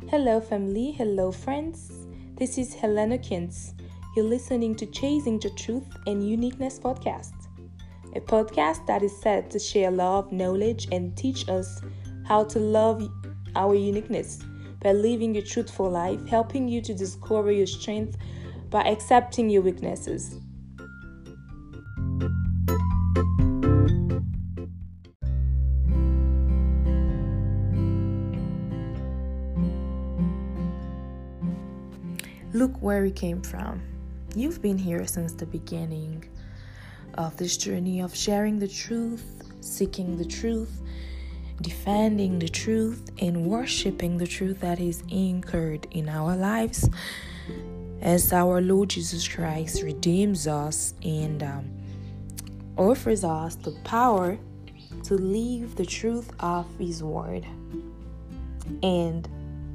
Hello, family. Hello, friends. This is Helena Kintz. You're listening to Chasing the Truth and Uniqueness podcast, a podcast that is set to share love, knowledge, and teach us how to love our uniqueness by living a truthful life, helping you to discover your strength by accepting your weaknesses. Look where we came from. You've been here since the beginning of this journey of sharing the truth, seeking the truth, defending the truth, and worshiping the truth that is anchored in our lives as our Lord Jesus Christ redeems us and offers us the power to live the truth of His Word. And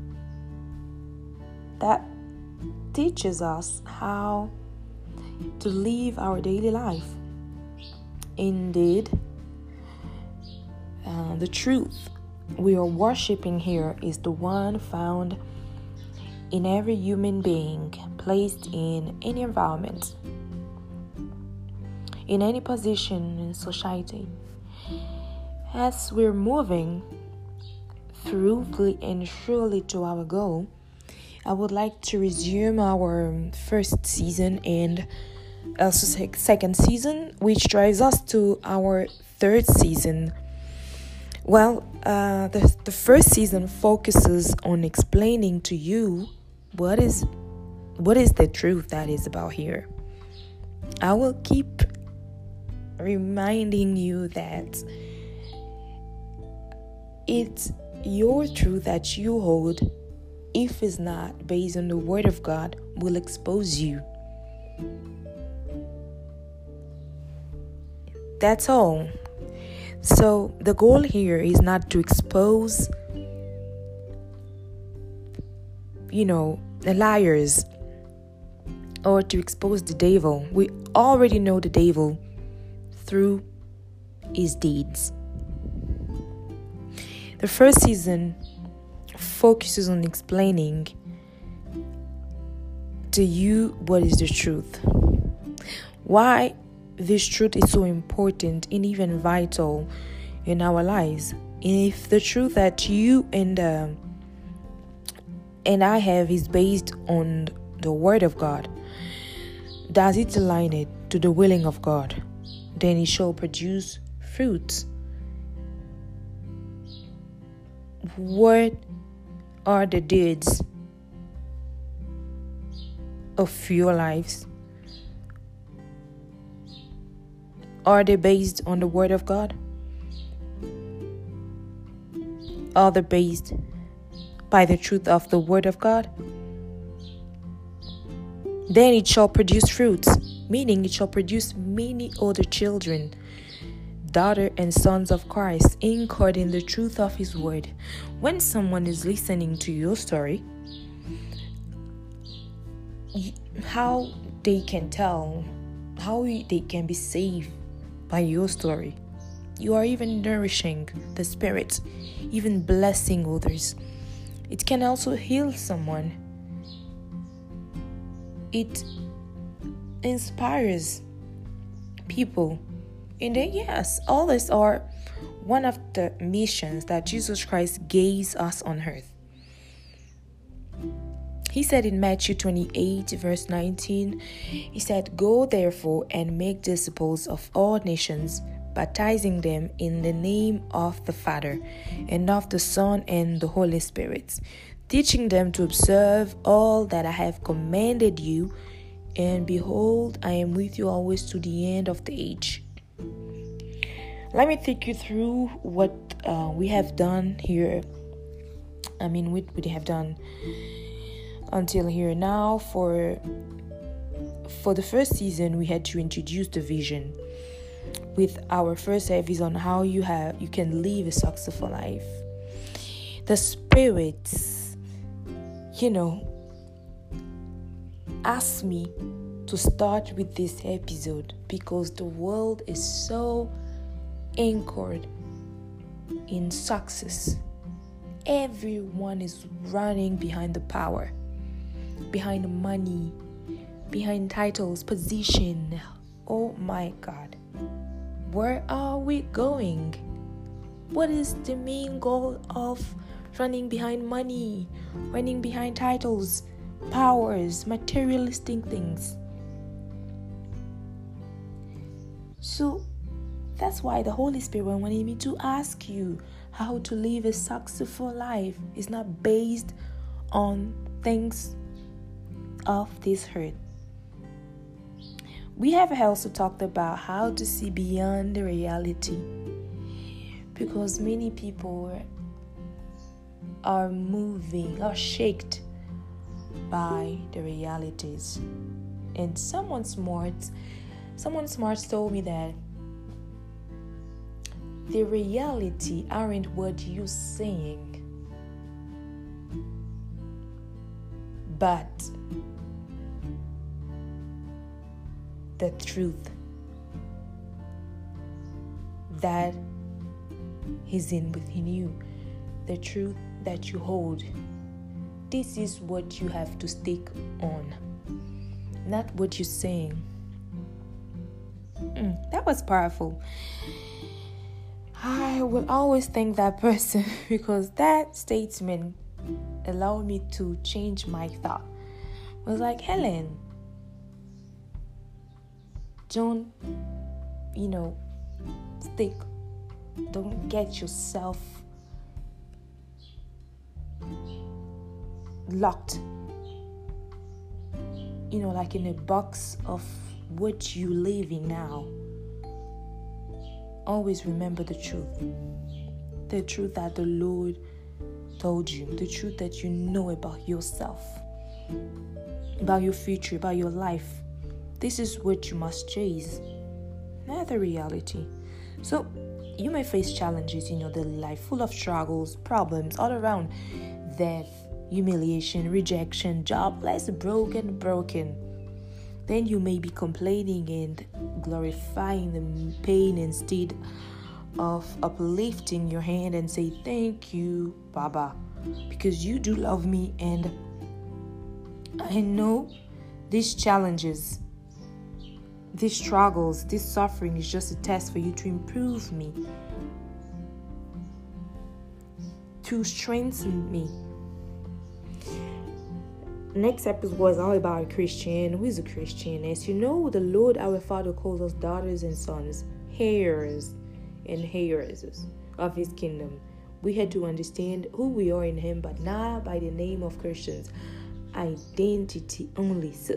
that teaches us how to live our daily life. Indeed, the truth we are worshiping here is the one found in every human being, placed in any environment, in any position in society. As we're moving throughly and surely to our goal, I would like to resume our first season and also second season, which drives us to our third season. Well, the first season focuses on explaining to you what is the truth that is about here. I will keep reminding you that it's your truth that you hold. If it's not based on the Word of God, will expose you. That's all. So the goal here is not to expose, the liars or to expose the devil. We already know the devil through his deeds. The first season focuses on explaining to you what is the truth, why this truth is so important and even vital in our lives. If the truth that you and I have is based on the Word of God, does it align it to the willing of God, then it shall produce fruits. What are the deeds of your lives? Are they based on the Word of God? Are they based by the truth of the Word of God? Then it shall produce fruits, meaning it shall produce many other children, daughter and sons of Christ, anchored in the truth of His Word. When someone is listening to your story, how they can tell, how they can be saved by your story. You are even nourishing the Spirit, even blessing others. It can also heal someone. It inspires people. And then, yes, all these are one of the missions that Jesus Christ gave us on earth. He said in Matthew 28, verse 19, He said, "Go therefore and make disciples of all nations, baptizing them in the name of the Father, and of the Son, and the Holy Spirit, teaching them to observe all that I have commanded you. And behold, I am with you always to the end of the age." Let me take you through what we have done here. What we have done until here now. For the first season, we had to introduce the vision with our first service on how you can live a successful life. The Spirit, asked me to start with this episode because the world is so anchored in success, Everyone is running behind the power, behind the money, behind titles, position. Oh my God. Where are we going? What is the main goal of running behind money, running behind titles, powers, materialistic things? So that's why the Holy Spirit wanted me to ask you how to live a successful life. Is not based on things of this earth. We have also talked about how to see beyond the reality, because many people are shaped by the realities. And someone smart told me that the reality aren't what you're saying, but the truth that is within you, the truth that you hold. This is what you have to stick on, not what you're saying. That was powerful. I will always thank that person because that statement allowed me to change my thought. It was like, Helen, don't get yourself locked, like in a box of what you living now. Always remember the truth that the Lord told you, the truth that you know about yourself, about your future, about your life. This is what you must chase, not the reality. So you may face challenges in your daily life, full of struggles, problems all around, death, humiliation, rejection, jobless, broken. Then you may be complaining and glorifying the pain instead of uplifting your hand and say, thank you, Baba, because you do love me, and I know these challenges, these struggles, this suffering is just a test for you to improve me, to strengthen me. Next episode was all about a Christian. Who is a Christian? As you know, the Lord our Father calls us daughters and sons, heirs and heiresses of His kingdom. We had to understand who we are in Him, but not by the name of Christians. Identity only. So,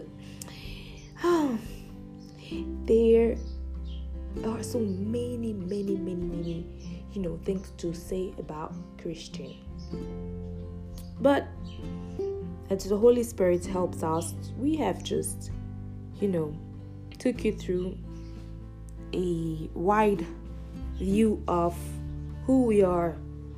there are so many, things to say about Christian. But as the Holy Spirit helps us, we have just, took you through a wide view of who we are,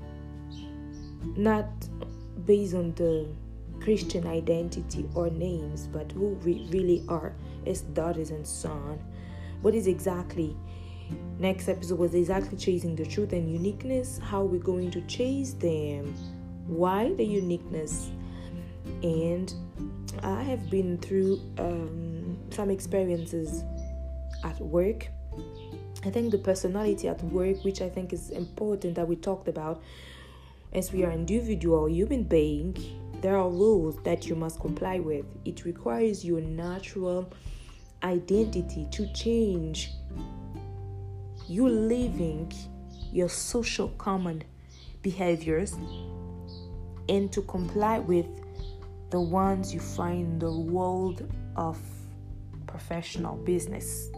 not based on the Christian identity or names, but who we really are as daughters and sons. What is exactly? Next episode was exactly chasing the truth and uniqueness. How we're going to chase them? Why the uniqueness? And I have been through some experiences at work. I think the personality at work, which I think is important that we talked about, as we are individual human being, there are rules that you must comply with. It requires your natural identity to change. You living your social common behaviors and to comply with the ones you find in the world of professional business.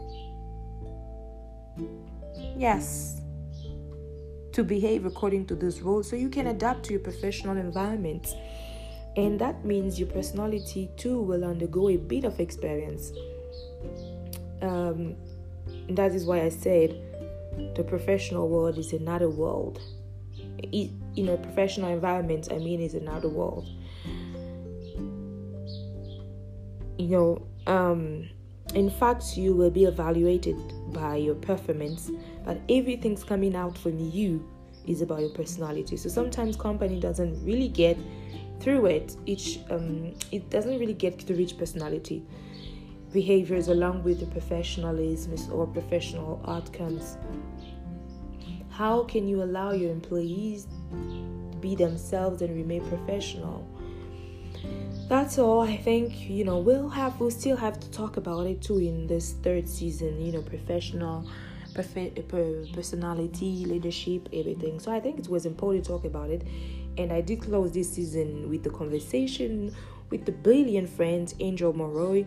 Yes, to behave according to those rules so you can adapt to your professional environment. And that means your personality too will undergo a bit of experience. That is why I said the professional world is another world. Professional environment, is another world. In fact, you will be evaluated by your performance, but everything's coming out from you is about your personality. So sometimes company doesn't really get through it. It doesn't really get through each personality behaviors along with the professionalism or professional outcomes. How can you allow your employees to be themselves and remain professional? That's all. I think we'll still have to talk about it too in this third season. Professional, personality, leadership, everything. So I think it was important to talk about it, and I did close this season with the conversation with the brilliant friend Angel Moroy,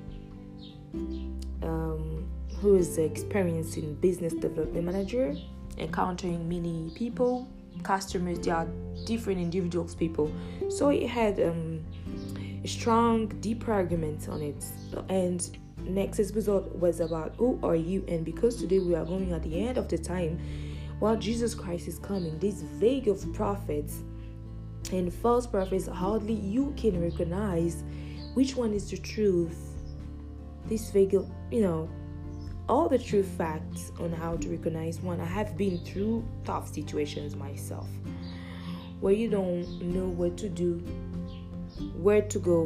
who is experiencing business development manager, encountering many people, customers. They are different individuals, people. So it had a strong, deep argument on it. And next episode was about who are you? And because today we are going at the end of the time, while Jesus Christ is coming, these vague of prophets and false prophets, hardly you can recognize which one is the truth. This vague, all the true facts on how to recognize one. I have been through tough situations myself where you don't know what to do, where to go.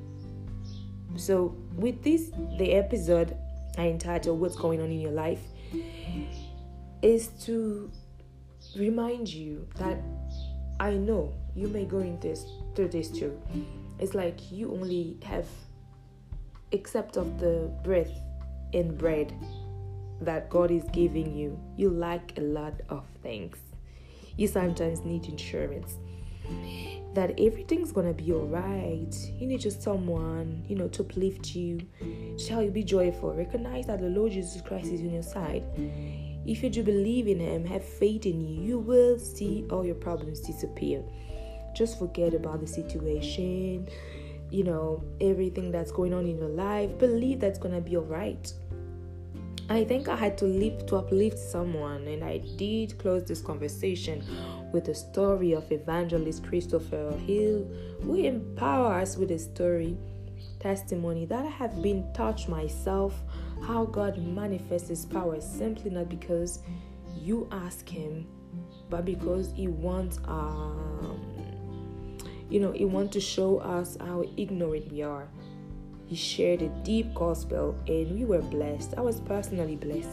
So with this, the episode I entitled What's Going On in Your Life is to remind you that I know you may go through this too. It's like you only have, except of the breath and bread that God is giving you, you lack a lot of things. You sometimes need insurance that everything's gonna be alright. You need just someone, to uplift you, tell you be joyful, recognize that the Lord Jesus Christ is on your side. If you do believe in Him, have faith in you, you will see all your problems disappear. Just forget about the situation, everything that's going on in your life. Believe that's gonna be alright. I think I had to uplift someone, and I did close this conversation with the story of evangelist Christopher Hill, who empowers us with a story, testimony that I have been touched myself, how God manifests His power simply not because you ask Him, but because He wants He wants to show us how ignorant we are. He shared a deep gospel and we were blessed. I was personally blessed.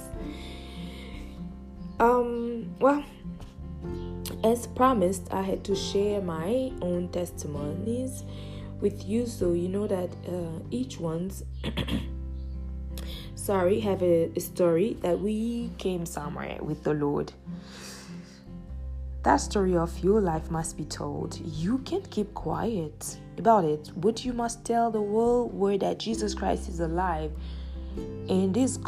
Well, as promised, I had to share my own testimonies with you, so you know that each one's have a story that we came somewhere with the Lord. That story of your life must be told. You can't keep quiet about it, but you must tell the whole world that Jesus Christ is alive and is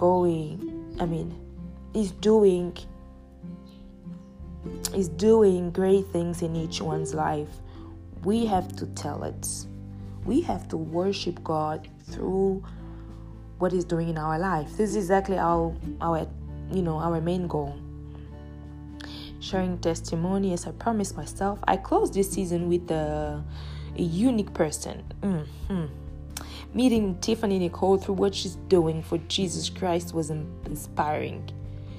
doing great things in each one's life. We have to tell it. We have to worship God through what He's doing in our life. This is exactly our main goal. Sharing testimony, as I promised myself. I closed this season with a unique person. Meeting Tiffany Nicole through what she's doing for Jesus Christ was inspiring.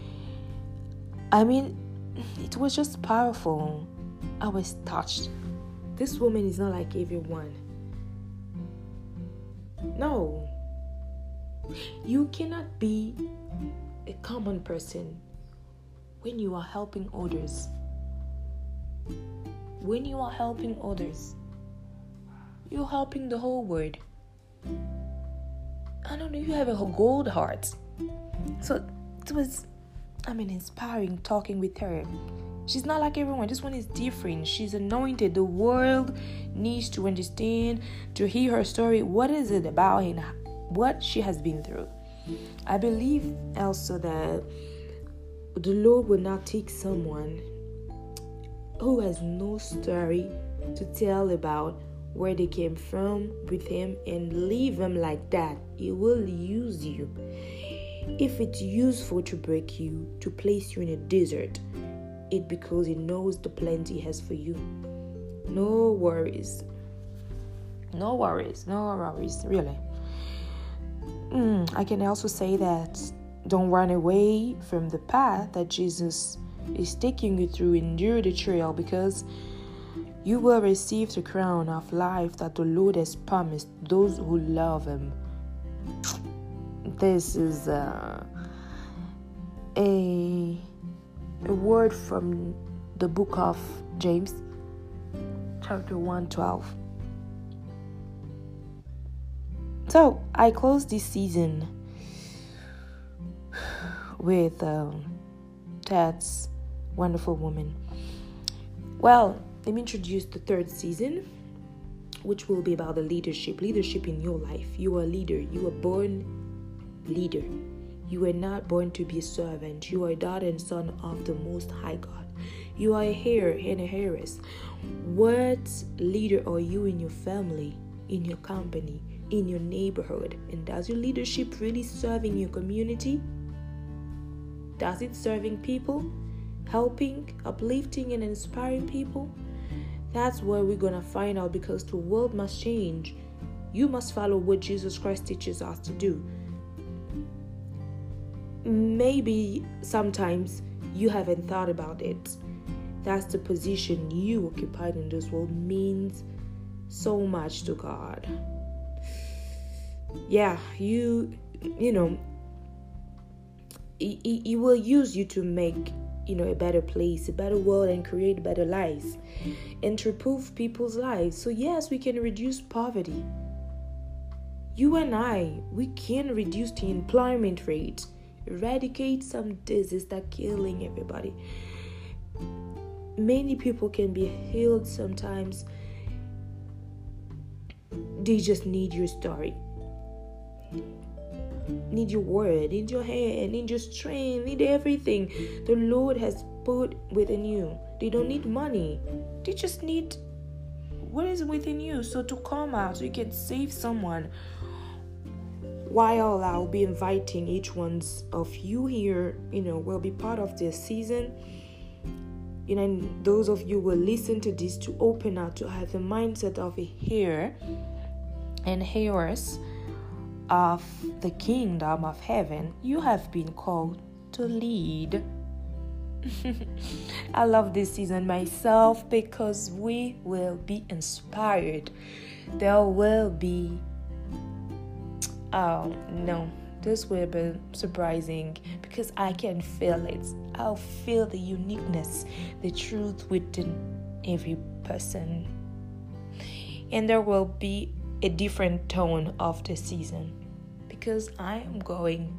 It was just powerful. I was touched. This woman is not like everyone. No. You cannot be a common person when you are helping others. When you are helping others, you're helping the whole world. I don't know, you have a gold heart. So it was, inspiring talking with her. She's not like everyone. This one is different. She's anointed. The world needs to understand, to hear her story. What is it about and what she has been through? I believe also that the Lord will not take someone who has no story to tell about where they came from with Him and leave them like that. He will use you. If it's useful to break you, to place you in a desert, it's because He knows the plans He has for you. No worries, really. I can also say that don't run away from the path that Jesus is taking you through. Endure the trial, because you will receive the crown of life that the Lord has promised those who love Him. This is a word from the book of James, chapter 1:12. So I close this season with That's Wonderful Woman. Well, let me introduce the third season, which will be about the leadership in your life. You are a leader. You are born leader. You are not born to be a servant. You are a daughter and son of the Most High God. You are a heir and a heiress. What leader are you in your family, in your company, in your neighborhood? And does your leadership really serving your community? Does it serving people? Helping, uplifting, and inspiring people? That's where we're going to find out, because the world must change. You must follow what Jesus Christ teaches us to do. Maybe sometimes you haven't thought about it. That's the position you occupied in this world means so much to God. Yeah, you know, He will use you to make, a better place, a better world, and create better lives, and to improve people's lives. So yes, we can reduce poverty. You and I, we can reduce the employment rate, eradicate some disease that killing everybody. Many people can be healed sometimes. They just need your story, need your word, need your hand, need your strength, need everything the Lord has put within you. They don't need money. They just need what is within you. So to come out, so you can save someone. While I'll be inviting each one of you here, will be part of this season. And those of you will listen to this to open up, to have the mindset of a heir and heiress of the kingdom of heaven. You have been called to lead. I love this season myself, because we will be inspired. There will be this will be surprising, because I can feel it. I'll feel the uniqueness, the truth within every person. And there will be a different tone of the season, because I am going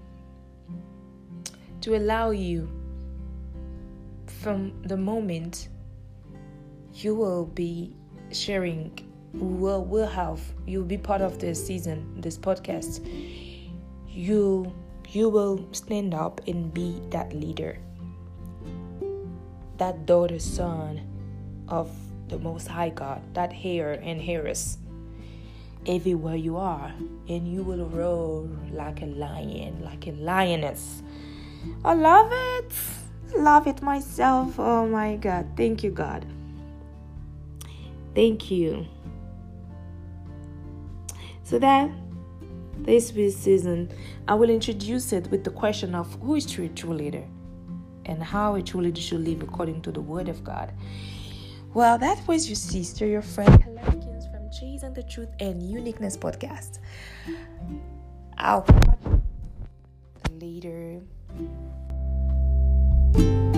to allow you, from the moment you will be sharing, you'll be part of this season, this podcast. You will stand up and be that leader, that daughter, son of the Most High God, that heir and heiress, everywhere you are, and you will roar like a lion, like a lioness. I love it myself. Oh my God, thank you, God. Thank you. So that this season, I will introduce it with the question of who is true leader, and how a true leader should live according to the Word of God. Well, that was your sister, your friend, Helene from Chasing the Truth and Uniqueness podcast. I'll catch you later.